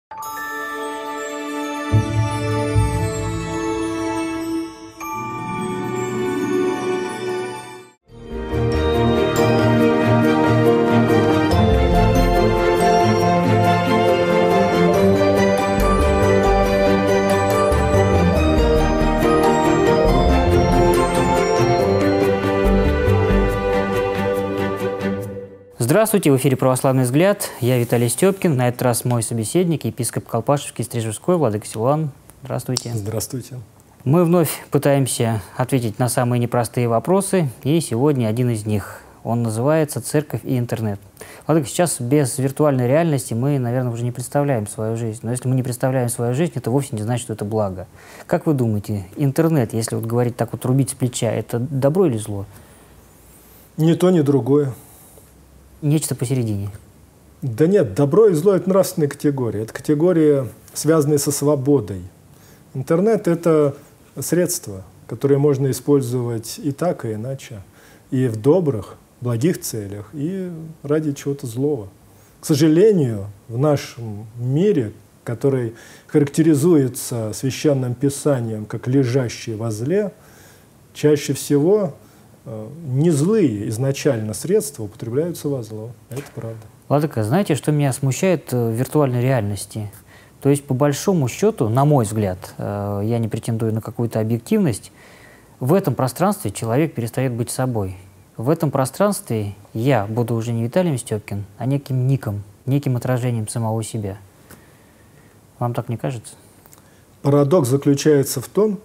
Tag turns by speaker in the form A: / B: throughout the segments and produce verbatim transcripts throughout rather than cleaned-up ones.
A: Здравствуйте, в эфире «Православный взгляд». Я Виталий Степкин. На этот раз мой собеседник, епископ Колпашевский, Стрижевской, владыка Силуан. Здравствуйте.
B: Здравствуйте.
A: Мы вновь пытаемся ответить на самые непростые вопросы, и сегодня один из них. Он называется «Церковь и интернет». Владыка, сейчас без виртуальной реальности мы, наверное, уже не представляем свою жизнь. Но если мы не представляем свою жизнь, это вовсе не значит, что это благо. Как вы думаете, интернет, если вот говорить так вот, рубить с плеча, это добро или зло?
B: Ни то, ни другое.
A: Нечто посередине.
B: Да нет, добро и зло – это нравственные категории. Это категории, связанные со свободой. Интернет – это средство, которое можно использовать и так, и иначе. И в добрых, благих целях, и ради чего-то злого. К сожалению, в нашем мире, который характеризуется Священным Писанием как лежащий во зле, чаще всего не злые изначально средства употребляются во зло. Это правда.
A: Владыка, знаете, что меня смущает в виртуальной реальности? То есть, по большому счету, на мой взгляд, я не претендую на какую-то объективность, в этом пространстве человек перестает быть собой. В этом пространстве я буду уже не Виталием Степкин, а неким ником, неким отражением самого себя. Вам так не кажется?
B: Парадокс заключается в том,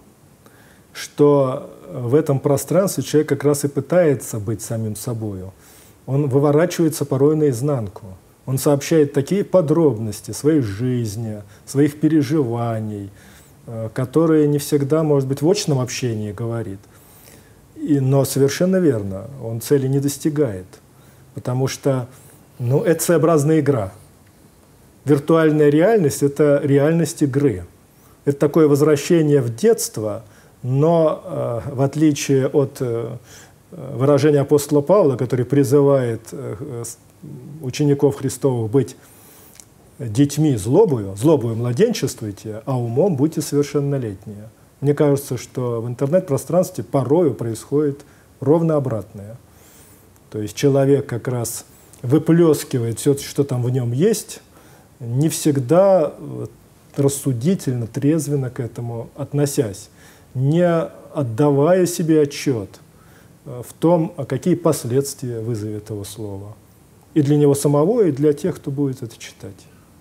B: что в этом пространстве человек как раз и пытается быть самим собою. Он выворачивается порой наизнанку. Он сообщает такие подробности своей жизни, своих переживаний, которые не всегда, может быть, в очном общении говорит. И, но совершенно верно, он цели не достигает. Потому что ну, это своеобразная игра. Виртуальная реальность – это реальность игры. Это такое возвращение в детство. Но э, в отличие от э, выражения апостола Павла, который призывает э, учеников Христовых быть детьми злобою, злобою младенчествуйте, а умом будьте совершеннолетние. Мне кажется, что в интернет-пространстве порою происходит ровно обратное. То есть человек как раз выплескивает все, что там в нем есть, не всегда рассудительно, трезвенно к этому относясь, не отдавая себе отчет в том, какие последствия вызовет его слово. И для него самого, и для тех, кто будет это читать.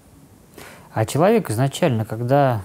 A: А человек изначально, когда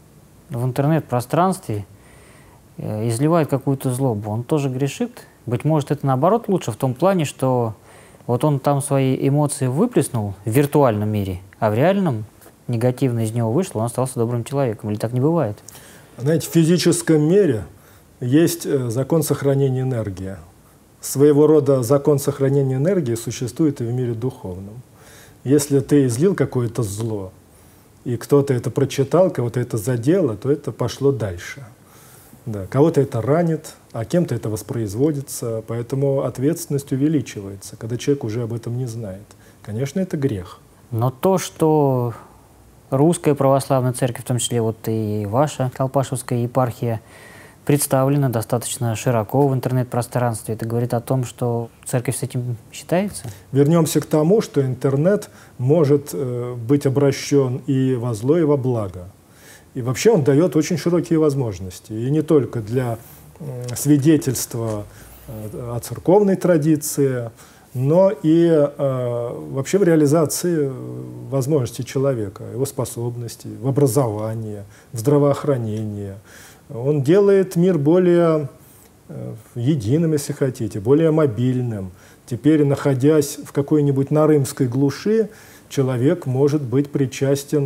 A: в интернет-пространстве изливает какую-то злобу, он тоже грешит? Быть может, это наоборот лучше в том плане, что вот он там свои эмоции выплеснул в виртуальном мире, а в реальном негативно из него вышло, он остался добрым человеком. Или так не бывает?
B: Знаете, в физическом мире есть закон сохранения энергии. Своего рода закон сохранения энергии существует и в мире духовном. Если ты излил какое-то зло, и кто-то это прочитал, кого-то это задело, то это пошло дальше. Да, кого-то это ранит, а кем-то это воспроизводится, поэтому ответственность увеличивается, когда человек уже об этом не знает. Конечно, это грех.
A: Но то, что Русская православная церковь, в том числе вот и ваша Колпашевская епархия, представлена достаточно широко в интернет-пространстве. Это говорит о том, что церковь с этим считается?
B: Вернемся к тому, что интернет может э, быть обращен и во зло, и во благо. И вообще он дает очень широкие возможности. И не только для э, свидетельства э, о церковной традиции, но и э, вообще в реализации возможностей человека, его способностей, в образовании, в здравоохранении. Он делает мир более э, единым, если хотите, более мобильным. Теперь, находясь в какой-нибудь нарымской глуши, человек может быть причастен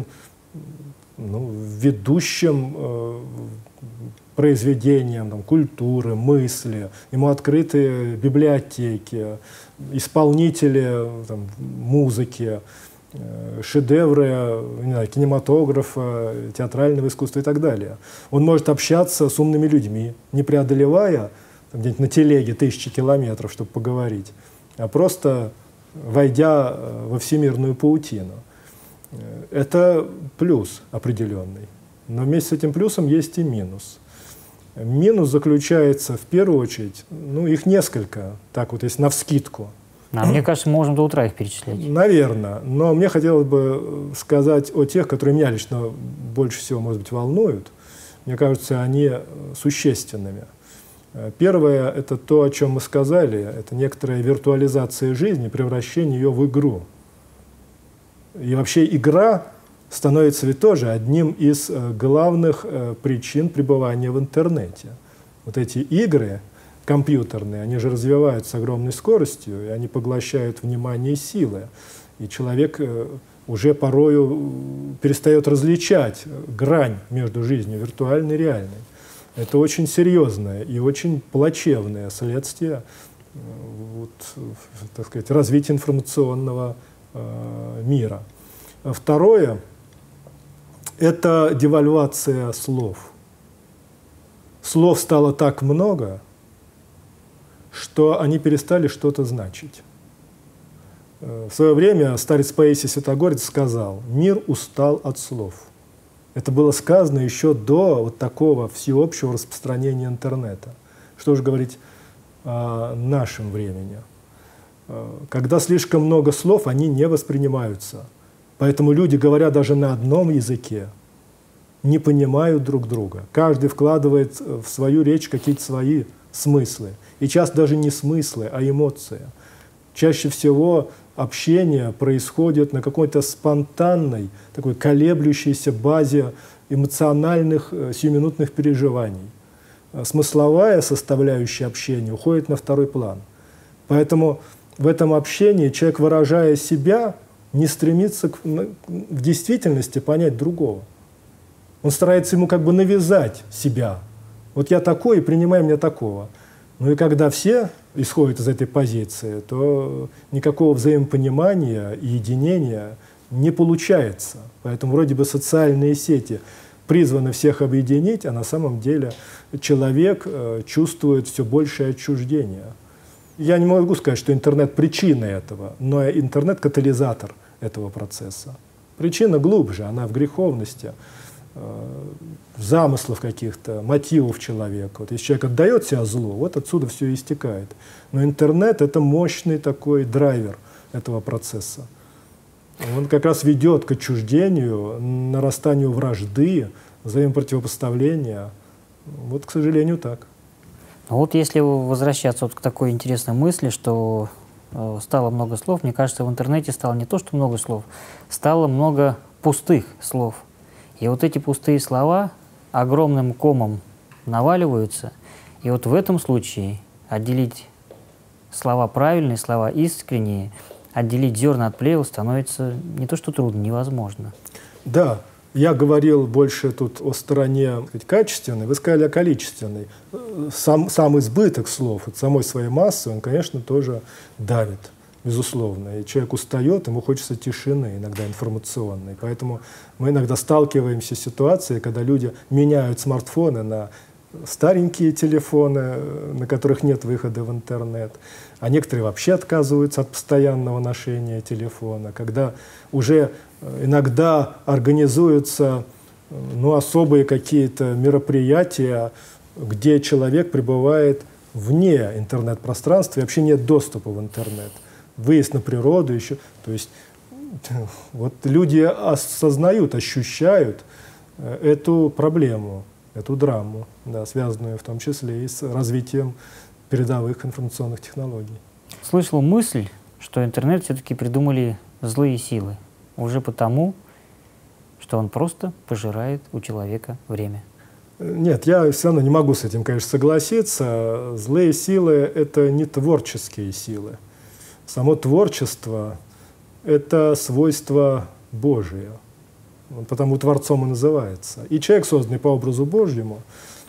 B: ну, ведущим э, произведениям там, культуры, мысли, ему открыты библиотеки, исполнители там, музыки, э, шедевры не знаю, кинематографа, театрального искусства и так далее. Он может общаться с умными людьми, не преодолевая где-нибудь на телеге тысячи километров, чтобы поговорить, а просто войдя во всемирную паутину. Это плюс определенный. Но вместе с этим плюсом есть и минус. Минус заключается в первую очередь, ну, их несколько, так вот, если навскидку.
A: А мне кажется, мы можем до утра их перечислять.
B: Наверное. Но мне хотелось бы сказать о тех, которые меня лично больше всего, может быть, волнуют. Мне кажется, они существенными. Первое – это то, о чем мы сказали, это некоторая виртуализация жизни, превращение ее в игру. И вообще игра становится ведь тоже одним из главных причин пребывания в интернете. Вот эти игры компьютерные, они же развиваются с огромной скоростью, и они поглощают внимание и силы. И человек уже порою перестает различать грань между жизнью виртуальной и реальной. Это очень серьезное и очень плачевное следствие вот, так сказать, развития информационного э, мира. Второе – это девальвация слов. Слов стало так много, что они перестали что-то значить. В свое время старец Паисий Святогорец сказал: «Мир устал от слов». Это было сказано еще до вот такого всеобщего распространения интернета. Что же говорить о нашем времени? Когда слишком много слов, они не воспринимаются. Поэтому люди, говоря даже на одном языке, не понимают друг друга. Каждый вкладывает в свою речь какие-то свои смыслы. И часто даже не смыслы, а эмоции. Чаще всего общение происходит на какой-то спонтанной, такой колеблющейся базе эмоциональных сиюминутных переживаний. Смысловая составляющая общения уходит на второй план. Поэтому в этом общении человек, выражая себя, не стремится к, в действительности понять другого. Он старается ему как бы навязать себя. Вот я такой, и принимай меня такого. Ну и когда все исходят из этой позиции, то никакого взаимопонимания и единения не получается. Поэтому вроде бы социальные сети призваны всех объединить, а на самом деле человек э, чувствует все большее отчуждение. Я не могу сказать, что интернет причина этого, но интернет катализатор этого процесса. Причина глубже, она в греховности, в замыслах каких-то, мотивов человека. Вот если человек отдает себя злу, вот отсюда все истекает. Но интернет – это мощный такой драйвер этого процесса. Он как раз ведет к отчуждению, нарастанию вражды, взаимопротивопоставления. Вот, к сожалению, так.
A: Вот если возвращаться вот к такой интересной мысли, что э, стало много слов, мне кажется, в интернете стало не то, что много слов, стало много пустых слов. И вот эти пустые слова огромным комом наваливаются, и вот в этом случае отделить слова правильные, слова искренние, отделить зерна от плевел становится не то что трудно, невозможно.
B: Да, я говорил больше тут о стороне, так сказать, качественной, вы сказали о количественной. Сам, сам избыток слов от самой своей массы, он, конечно, тоже давит. Безусловно. И человек устает, ему хочется тишины, иногда информационной. Поэтому мы иногда сталкиваемся с ситуацией, когда люди меняют смартфоны на старенькие телефоны, на которых нет выхода в интернет, а некоторые вообще отказываются от постоянного ношения телефона, когда уже иногда организуются ну, особые какие-то мероприятия, где человек пребывает вне интернет-пространства и вообще нет доступа в интернет. Выезд на природу еще. То есть вот люди осознают, ощущают эту проблему, эту драму, да, связанную в том числе и с развитием передовых информационных технологий.
A: Слышал мысль, что интернет все-таки придумали злые силы, уже потому, что он просто пожирает у человека время.
B: Нет, я все равно не могу с этим, конечно, согласиться. Злые силы — это не творческие силы. Само творчество — это свойство Божие, потому Творцом и называется. И человек, созданный по образу Божьему,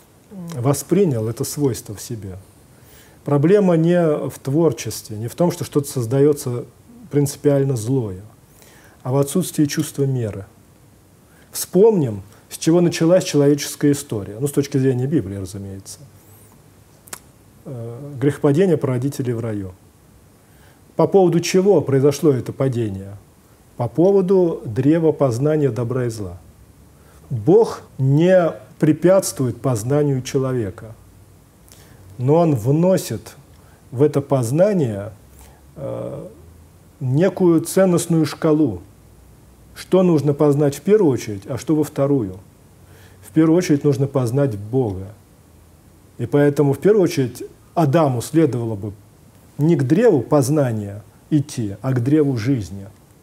B: воспринял это свойство в себе. Проблема не в творчестве, не в том, что что-то создается принципиально злое, а в отсутствии чувства меры. Вспомним, с чего началась человеческая история, ну, с точки зрения Библии, разумеется. Грехопадение прародителей в раю. По поводу чего произошло это падение? по поводу древа познания добра и зла. Бог не препятствует познанию человека, но Он вносит в это познание э, некую ценностную шкалу. Что нужно познать в первую очередь, а что во вторую? В первую очередь нужно познать Бога. И поэтому в первую очередь Адаму следовало бы не к древу познания идти, а к древу жизни.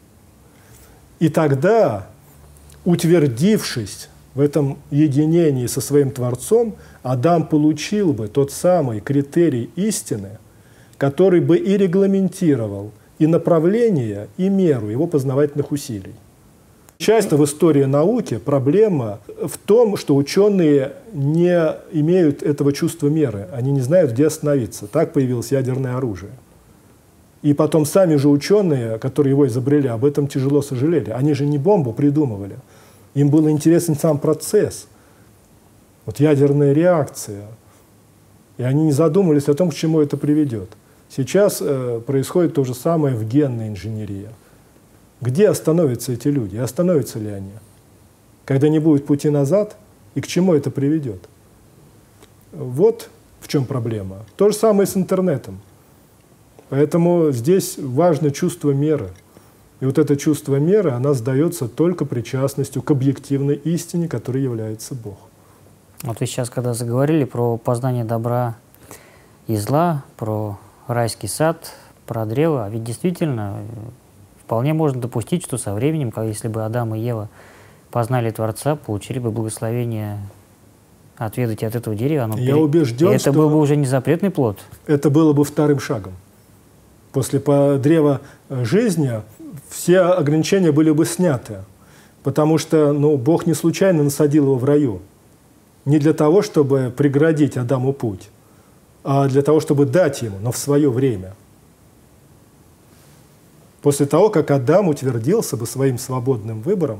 B: И тогда, утвердившись в этом единении со своим Творцом, Адам получил бы тот самый критерий истины, который бы и регламентировал и направление, и меру его познавательных усилий. Часто в истории науки проблема в том, что ученые не имеют этого чувства меры, они не знают, где остановиться. Так появилось ядерное оружие. И потом сами же ученые, которые его изобрели, об этом тяжело сожалели. Они же не бомбу придумывали. Им был интересен сам процесс, вот ядерная реакция. И они не задумывались о том, к чему это приведет. Сейчас э, происходит то же самое в генной инженерии. Где остановятся эти люди? И остановятся ли они? Когда не будет пути назад, и к чему это приведет? Вот в чем проблема. То же самое с интернетом. Поэтому здесь важно чувство меры. И вот это чувство меры, она сдается только причастностью к объективной истине, которой является Бог.
A: Вот вы сейчас, когда заговорили про познание добра и зла, про райский сад, про древо, а ведь действительно вполне можно допустить, что со временем, если бы Адам и Ева познали Творца, получили бы благословение отведать от этого дерева, оно
B: Я
A: пере...
B: убежден,
A: это
B: что
A: был бы уже не запретный плод.
B: Это было бы вторым шагом. После древа жизни все ограничения были бы сняты, потому что ну, Бог не случайно насадил его в раю. Не для того, чтобы преградить Адаму путь, а для того, чтобы дать ему, но в свое время. После того, как Адам утвердился бы своим свободным выбором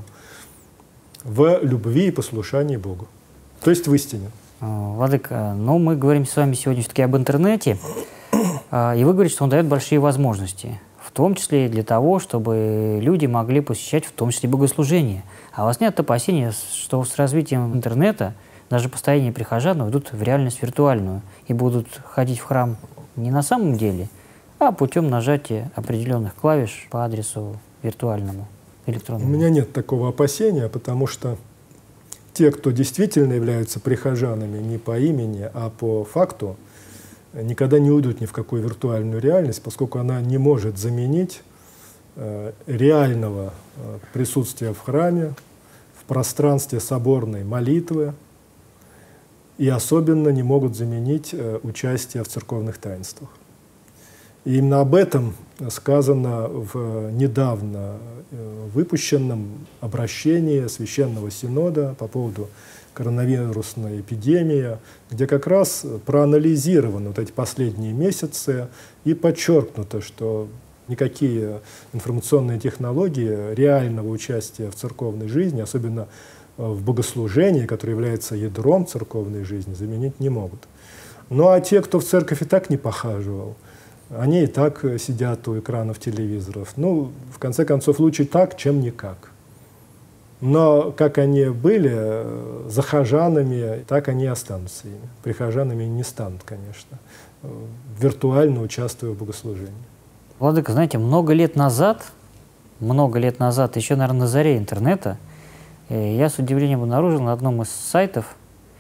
B: в любви и послушании Богу, то есть в истине.
A: Владыка, ну мы говорим с вами сегодня все-таки об интернете, и вы говорите, что он дает большие возможности, в том числе и для того, чтобы люди могли посещать в том числе богослужения. А у вас нет опасения, что с развитием интернета даже постоянные прихожан уйдут в реальность виртуальную и будут ходить в храм не на самом деле, а путем нажатия определенных клавиш по адресу виртуальному, электронному?
B: У меня нет такого опасения, потому что те, кто действительно являются прихожанами не по имени, а по факту, никогда не уйдут ни в какую виртуальную реальность, поскольку она не может заменить э, реального э, присутствия в храме, в пространстве соборной молитвы, и особенно не могут заменить э, участие в церковных таинствах. И именно об этом сказано в недавно выпущенном обращении Священного Синода по поводу коронавирусной эпидемии, где как раз проанализированы вот эти последние месяцы и подчеркнуто, что никакие информационные технологии реального участия в церковной жизни, особенно в богослужении, которое является ядром церковной жизни, заменить не могут. Ну а те, кто в церковь и так не похаживал, они и так сидят у экранов телевизоров. Ну, в конце концов, лучше так, чем никак. Но как они были захожанами, так они и останутся ими. Прихожанами не станут, конечно, виртуально участвуя в богослужении.
A: Владыка, знаете, много лет назад, много лет назад, еще, наверное, на заре интернета, я с удивлением обнаружил на одном из сайтов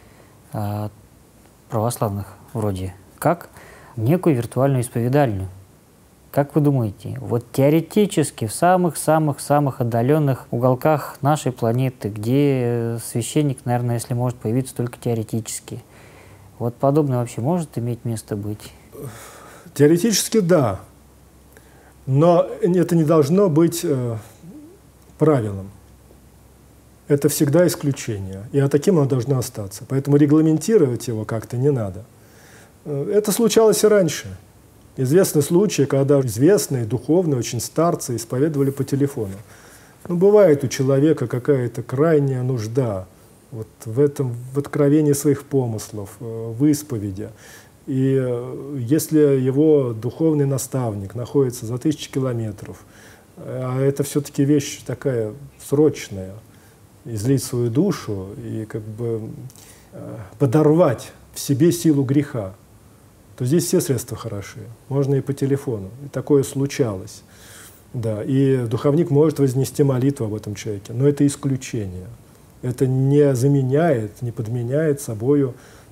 A: православных вроде как некую виртуальную исповедальню. Как вы думаете, вот теоретически в самых-самых-самых отдаленных уголках нашей планеты, где священник, наверное, если может появиться только теоретически, вот подобное вообще может иметь место быть?
B: Теоретически да, но это не должно быть э, правилом. Это всегда исключение, и а таким оно должно остаться. Поэтому регламентировать его как-то не надо. Это случалось и раньше. Известны случаи, когда известные духовные, очень старцы исповедовали по телефону. Ну, бывает у человека какая-то крайняя нужда вот в этом, в откровении своих помыслов, в исповеди. И если его духовный наставник находится за тысячи километров, А это все-таки вещь такая срочная. Излить свою душу и как бы подорвать в себе силу греха, то здесь все средства хороши. Можно и по телефону. И такое случалось. Да. И духовник может вознести молитву об этом человеке. Но это исключение. Это не заменяет, не подменяет собою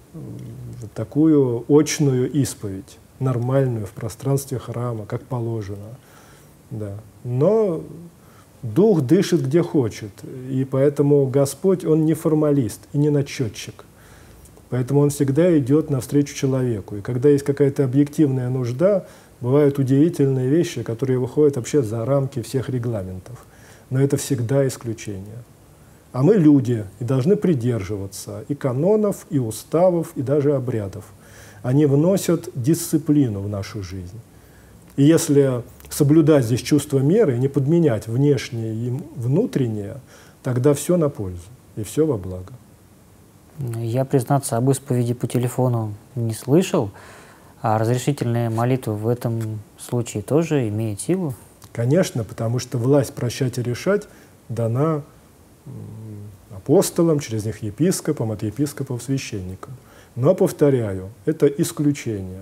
B: такую очную исповедь, нормальную в пространстве храма, как положено. Да. Но Дух дышит где хочет, и поэтому Господь, Он не формалист и не начетчик. Поэтому Он всегда идет навстречу человеку. И когда есть какая-то объективная нужда, бывают удивительные вещи, которые выходят вообще за рамки всех регламентов. Но это всегда исключение. А мы люди и должны придерживаться и канонов, и уставов, и даже обрядов. Они вносят дисциплину в нашу жизнь. И если соблюдать здесь чувство меры, не подменять внешнее и внутреннее, тогда все на пользу и все во благо.
A: Я, признаться, об исповеди по телефону не слышал, а разрешительная молитва в этом случае тоже имеет силу?
B: Конечно, потому что власть прощать и решать дана апостолам, через них епископам, от епископов священникам. Но, повторяю, это исключение.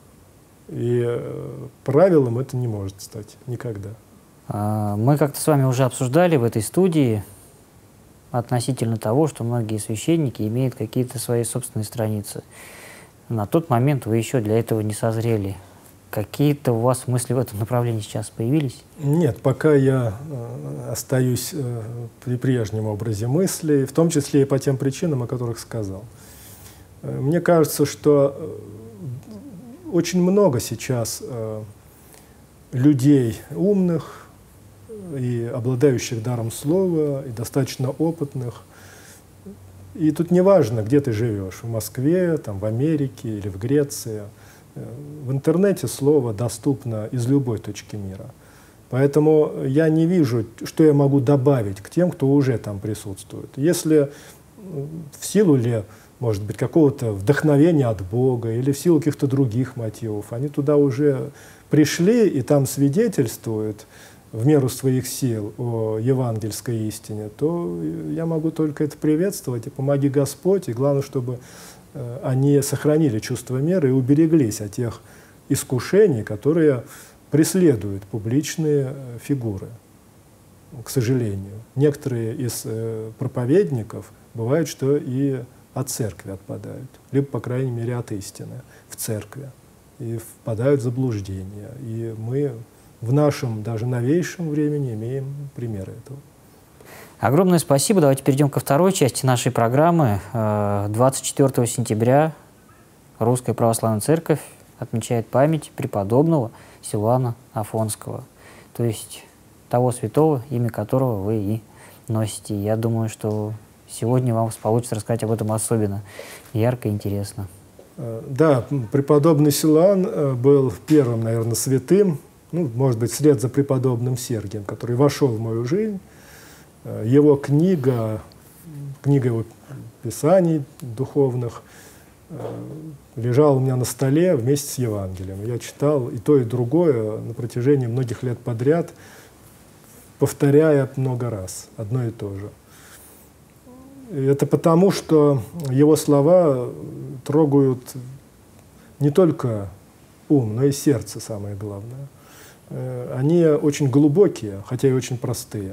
B: И правилом это не может стать никогда.
A: Мы как-то с вами уже обсуждали в этой студии относительно того, что многие священники имеют какие-то свои собственные страницы. На тот момент вы еще для этого не созрели. Какие-то у вас мысли в этом направлении сейчас появились?
B: Нет, пока я остаюсь при прежнем образе мысли, в том числе и по тем причинам, о которых сказал. Мне кажется, что очень много сейчас э, людей умных и обладающих даром слова, и достаточно опытных. И тут не важно, где ты живешь, в Москве, там, в Америке или в Греции. В интернете слово доступно из любой точки мира. Поэтому я не вижу, что я могу добавить к тем, кто уже там присутствует. Если в силу ли, может быть, какого-то вдохновения от Бога или в силу каких-то других мотивов, они туда уже пришли и там свидетельствуют в меру своих сил о евангельской истине, то я могу только это приветствовать, и помоги Господь, и главное, чтобы э, они сохранили чувство меры и убереглись от тех искушений, которые преследуют публичные э, фигуры, к сожалению. Некоторые из э, проповедников бывает, что и от церкви отпадают, либо, по крайней мере, от истины в церкви, и впадают в заблуждение. И мы в нашем, даже новейшем времени имеем примеры этого.
A: Огромное спасибо. Давайте перейдем ко второй части нашей программы. двадцать четвёртого сентября Русская Православная Церковь отмечает память преподобного Силуана Афонского, то есть того святого, имя которого вы и носите. Я думаю, что сегодня вам получится рассказать об этом особенно ярко и интересно.
B: Да, преподобный Силуан был первым, наверное, святым, ну, может быть, вслед за преподобным Сергием, который вошел в мою жизнь. Его книга, книга его писаний духовных лежала у меня на столе вместе с Евангелием. Я читал и то, и другое на протяжении многих лет подряд, повторяя много раз одно и то же. И это потому, что его слова трогают не только ум, но и сердце, самое главное. Они очень глубокие, хотя и очень простые,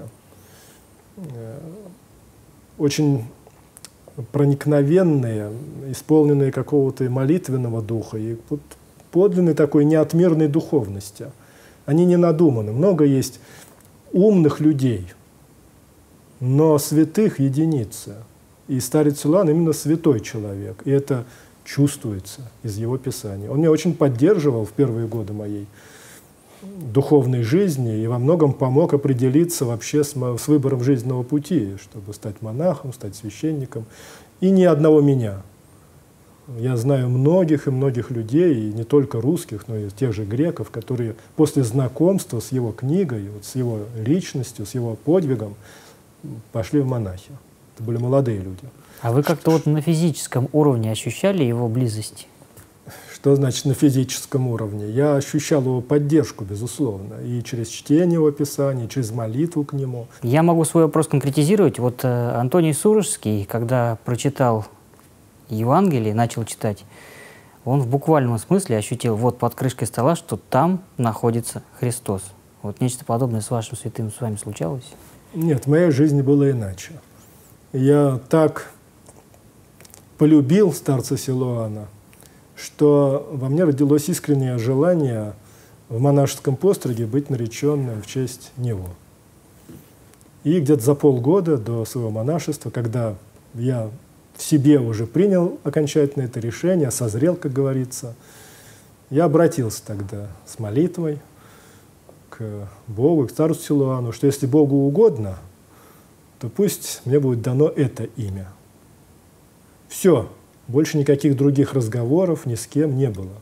B: очень проникновенные, исполненные какого-то молитвенного духа и подлинной такой неотмерной духовности. Они не надуманы. Много есть умных людей, но святых единицы. И старец Силуан именно святой человек. И это чувствуется из его писаний. Он меня очень поддерживал в первые годы моей духовной жизни и во многом помог определиться вообще с, с выбором жизненного пути, чтобы стать монахом, стать священником. И ни одного меня. Я знаю многих и многих людей, и не только русских, но и тех же греков, которые после знакомства с его книгой, вот с его личностью, с его подвигом пошли в монахи. Это были молодые люди.
A: А вы как-то вот на физическом уровне ощущали его близость?
B: Что значит на физическом уровне? Я ощущал его поддержку, безусловно, и через чтение его писаний, и через молитву к нему.
A: Я могу свой вопрос конкретизировать. Вот э, Антоний Сурожский, когда прочитал Евангелие, начал читать, он в буквальном смысле ощутил вот под крышкой стола, что там находится Христос. Вот нечто подобное с вашим святым с вами случалось?
B: Нет, в моей жизни было иначе. Я так полюбил старца Силуана, что во мне родилось искреннее желание в монашеском постриге быть нареченным в честь него. И где-то за полгода до своего монашества, когда я в себе уже принял окончательно это решение, созрел, как говорится, я обратился тогда с молитвой к Богу, к старцу Силуану, что если Богу угодно, то пусть мне будет дано это имя. Все, больше никаких других разговоров ни с кем не было.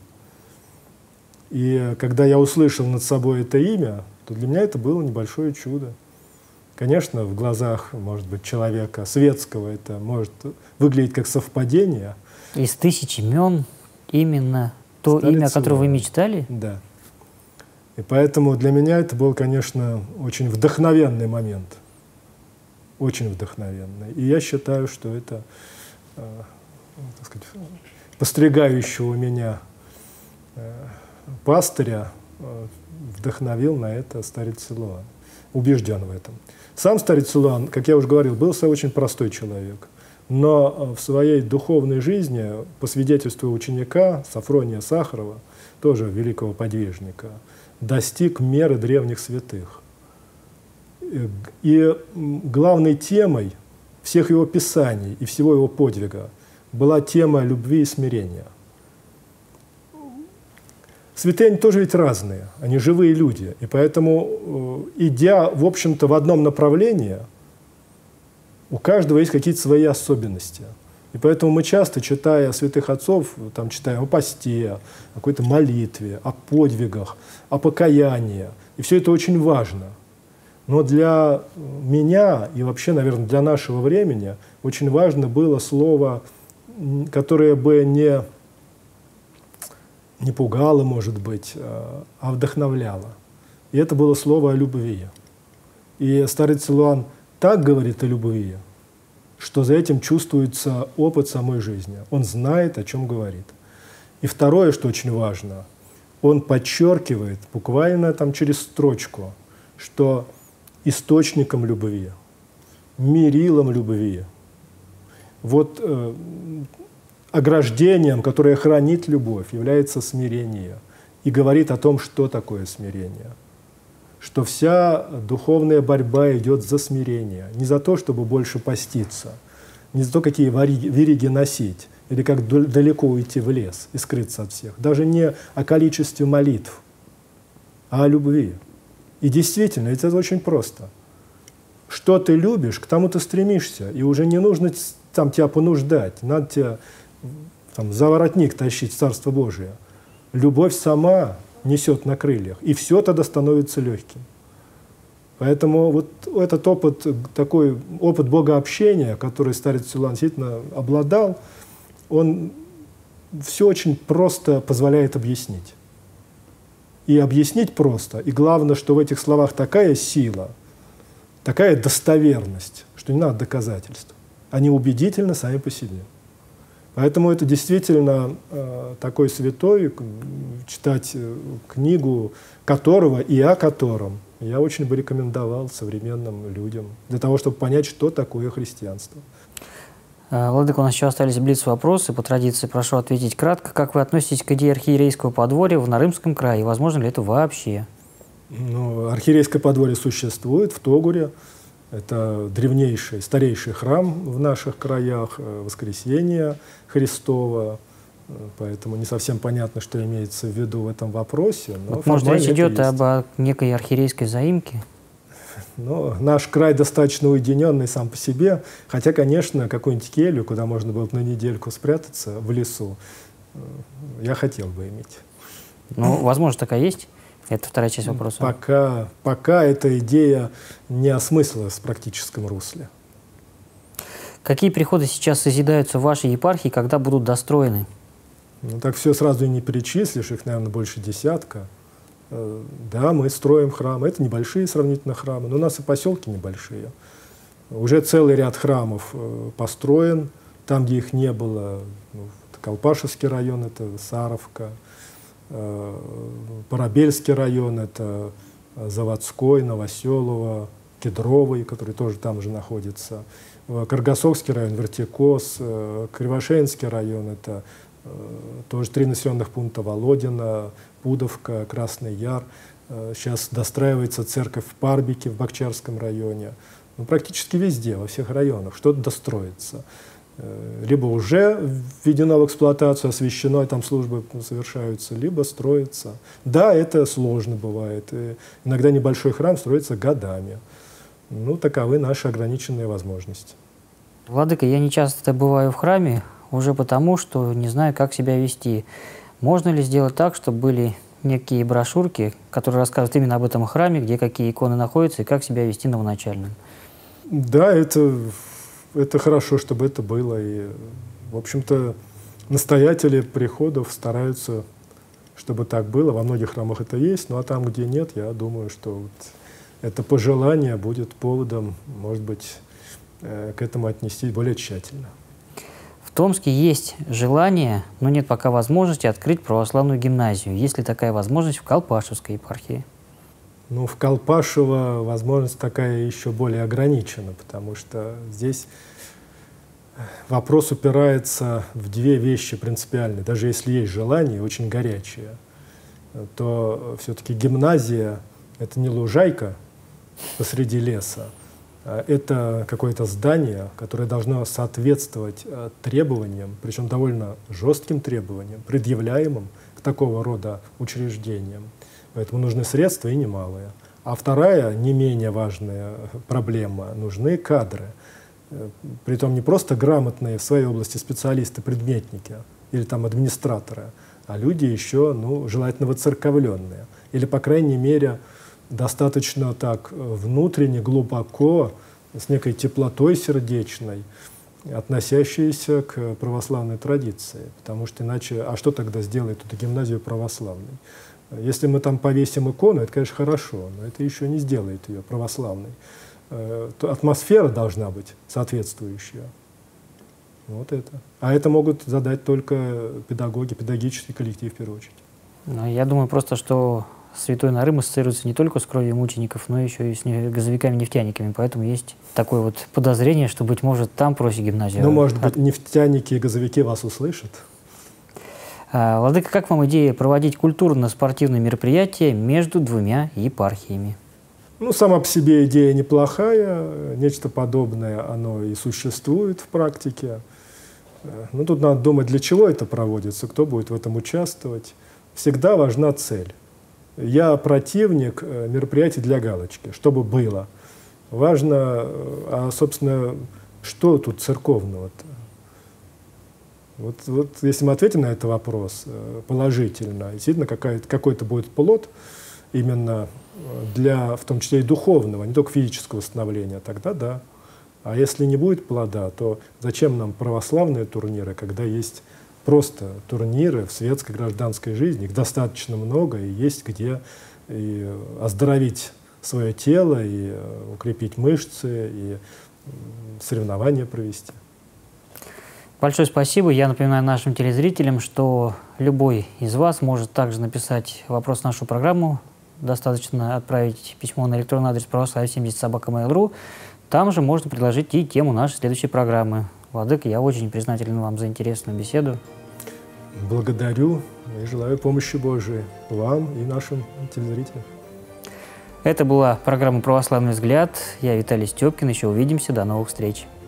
B: И когда я услышал над собой это имя, то для меня это было небольшое чудо. Конечно, в глазах, может быть, человека светского это может выглядеть как совпадение.
A: Из тысяч имен именно то
B: Старец
A: имя, о котором вы
B: Силуан.
A: мечтали?
B: Да. И поэтому для меня это был, конечно, очень вдохновенный момент. Очень вдохновенный. И я считаю, что это, э, так сказать, постригающего меня э, пастыря э, вдохновил на это старец Силуан. Убежден в этом. Сам старец Силуан, как я уже говорил, был очень простой человек. Но в своей духовной жизни, по свидетельству ученика Софрония Сахарова, тоже великого подвижника, достиг меры древних святых. И главной темой всех его писаний и всего его подвига была тема любви и смирения. Святые они тоже ведь разные, они живые люди. И поэтому, идя, в общем-то, в одном направлении, у каждого есть какие-то свои особенности. И поэтому мы часто, читая святых отцов, там, читаем о посте, о какой-то молитве, о подвигах, о покаянии. И все это очень важно. Но для меня и вообще, наверное, для нашего времени очень важно было слово, которое бы не, не пугало, может быть, а вдохновляло. И это было слово о любви. И старец Силуан так говорит о любви, что за этим чувствуется опыт самой жизни. Он знает, о чем говорит. И второе, что очень важно, он подчеркивает буквально там через строчку, что источником любви, мерилом любви, вот э, ограждением, которое хранит любовь, является смирение. И говорит о том, что такое смирение. Что вся духовная борьба идет за смирение. Не за то, чтобы больше поститься, не за то, какие вериги носить, или как далеко уйти в лес и скрыться от всех. Даже не о количестве молитв, а о любви. И действительно, это очень просто. Что ты любишь, к тому ты стремишься. И уже не нужно там тебя понуждать, надо тебя там, за воротник тащить в Царство Божие. Любовь сама несет на крыльях, и все тогда становится легким. Поэтому вот этот опыт, такой опыт богообщения, который старец Силуан действительно обладал, он все очень просто позволяет объяснить. И объяснить просто. И главное, что в этих словах такая сила, такая достоверность, что не надо доказательств. Они убедительны сами по себе. Поэтому это действительно э, такой святой, читать э, книгу которого и о котором я очень бы рекомендовал современным людям, для того, чтобы понять, что такое христианство.
A: Владыка, у нас еще остались блиц-вопросы. По традиции прошу ответить кратко. Как вы относитесь к идее архиерейского подворья в Нарымском крае? И возможно ли это вообще?
B: Ну, архиерейское подворье существует в Тогуре. Это древнейший, старейший храм в наших краях, Воскресения Христова. Поэтому не совсем понятно, что имеется в виду в этом вопросе. Но
A: вот, может, речь идет об некой архиерейской заимке?
B: Но наш край достаточно уединенный сам по себе, хотя, конечно, какую-нибудь келью, куда можно было бы на недельку спрятаться в лесу, я хотел бы иметь.
A: Ну, возможно, такая есть? Это вторая часть вопроса.
B: Пока, пока эта идея не осмыслилась в практическом русле.
A: Какие приходы сейчас созидаются в вашей епархии, когда будут достроены?
B: Ну, так все сразу и не перечислишь, их, наверное, больше десятка. Да, мы строим храмы. Это небольшие сравнительно храмы, но у нас и поселки небольшие. Уже целый ряд храмов построен, там, где их не было. Ну, Колпашевский район, это Саровка, Парабельский район, это Заводской, Новоселово, Кедровый, который тоже там же находится. Каргасовский район, Вертикос, Кривошеинский район, это тоже три населенных пункта: Володина, Пудовка, Красный Яр. Сейчас достраивается церковь в Парбике, в Бакчарском районе. Ну, практически везде, во всех районах что-то достроится. Либо уже введено в эксплуатацию, освящено, и там службы совершаются, либо строится. Да, это сложно бывает. И иногда небольшой храм строится годами. Ну, таковы наши ограниченные возможности.
A: Владыка, я не часто бываю в храме, уже потому, что не знаю, как себя вести. Можно ли сделать так, чтобы были некие брошюрки, которые рассказывают именно об этом храме, где какие иконы находятся и как себя вести новоначальным?
B: Да, это, это хорошо, чтобы это было. И, в общем-то, настоятели приходов стараются, чтобы так было. Во многих храмах это есть, ну а там, где нет, я думаю, что вот это пожелание будет поводом, может быть, к этому отнестись более тщательно.
A: В Томске есть желание, но нет пока возможности открыть православную гимназию. Есть ли такая возможность в Колпашевской епархии?
B: Ну, в Колпашево возможность такая еще более ограничена, потому что здесь вопрос упирается в две вещи принципиальные. Даже если есть желание, очень горячее, то все-таки гимназия — это не лужайка посреди леса, это какое-то здание, которое должно соответствовать требованиям, причем довольно жестким требованиям, предъявляемым к такого рода учреждениям. Поэтому нужны средства и немалые. А вторая, не менее важная проблема — нужны кадры. Притом не просто грамотные в своей области специалисты, предметники или там администраторы, а люди еще, ну, желательно воцерковленные. Или, по крайней мере, достаточно так внутренне, глубоко, с некой теплотой сердечной, относящиеся к православной традиции. Потому что иначе, а что тогда сделает эту гимназию православной? Если мы там повесим икону, это, конечно, хорошо, но это еще не сделает ее православной. То атмосфера должна быть соответствующая. Вот это. А это могут задать только педагоги, педагогический коллектив в первую очередь.
A: Ну, я думаю просто, что Святой Нарым ассоциируется не только с кровью мучеников, но еще и с газовиками-нефтяниками. Поэтому есть такое вот подозрение, что, быть может, там просит гимназию.
B: Ну, может быть, нефтяники и газовики вас услышат.
A: А, Владыка, как вам идея проводить культурно-спортивные мероприятия между двумя епархиями?
B: Ну, сама по себе идея неплохая. Нечто подобное, оно и существует в практике. Но тут надо думать, для чего это проводится, кто будет в этом участвовать. Всегда важна цель. Я противник мероприятий для галочки, чтобы было. Важно, а, собственно, что тут церковного-то? Вот, вот если мы ответим на этот вопрос положительно, действительно какой-то будет плод именно для, в том числе и духовного, не только физического восстановления, тогда да. А если не будет плода, то зачем нам православные турниры, когда есть просто турниры в светской гражданской жизни, их достаточно много, и есть где и оздоровить свое тело, и укрепить мышцы, и соревнования провести.
A: Большое спасибо. Я напоминаю нашим телезрителям, что любой из вас может также написать вопрос в нашу программу. Достаточно отправить письмо на электронный адрес православие семьдесят собака мейл точка ру. Там же можно предложить и тему нашей следующей программы. Владыка, я очень признателен вам за интересную беседу.
B: Благодарю и желаю помощи Божией вам и нашим телезрителям.
A: Это была программа «Православный взгляд». Я Виталий Степкин. Еще увидимся. До новых встреч.